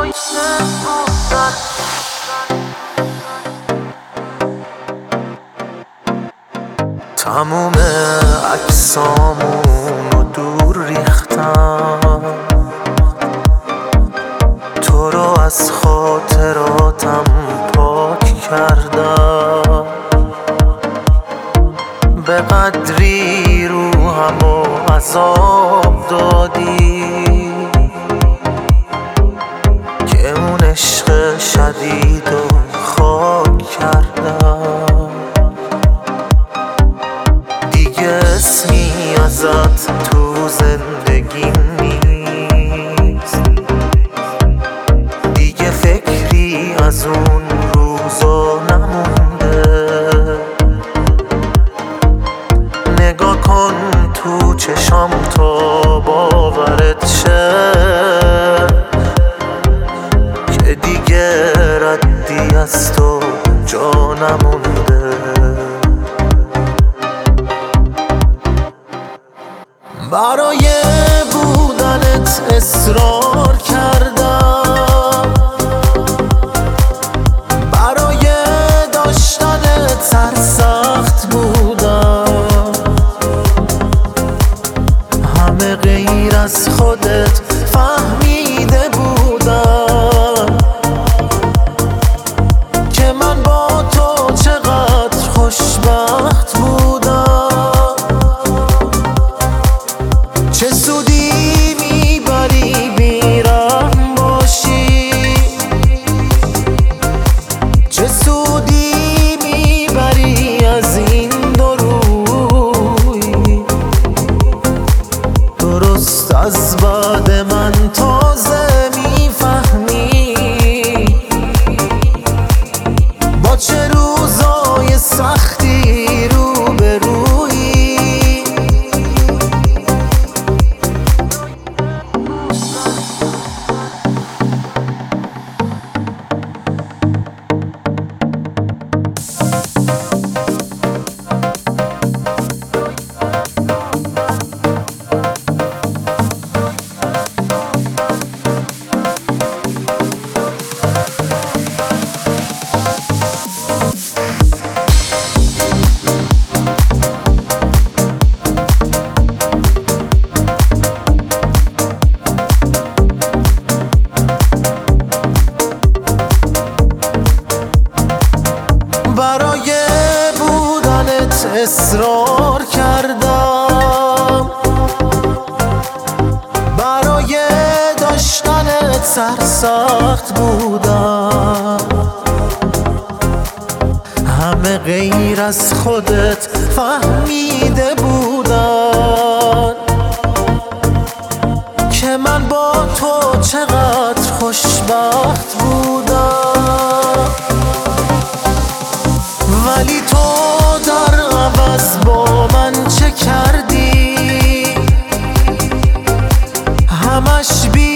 تموم عکسامونو دور ریختم، تو رو از خاطراتم پاک کردم. به قدری روحمو عذاب دادی که اون عشق شدیدو خاک کردم. دیگه اسمی ازت تو زندگی نیست، دیگه فکری از اون روزا نمونده. نگاه کن تو چشام تا باورت شه که دیگه ردی از تو جا نمونده. برای بودنت اصرار کردم، برای داشتنت سرسخت بودم. همه غیر از خودت فهمیده بودم که من با تو چقدر خوشبخت بودم. چه سودی میبری بیرحم باشی، چه سودی میبری از این دو روی. درست از بعد من تازه میفهمی با چه روزای سختی روبرویی. برای بودنت اصرار کردم، برای داشتنت سرسخت بودم. همه غیر از خودت فهمیده بودن که من با تو چقدر خوشبخت بودم. ولی تو در عوض با من چه کردی؟ همش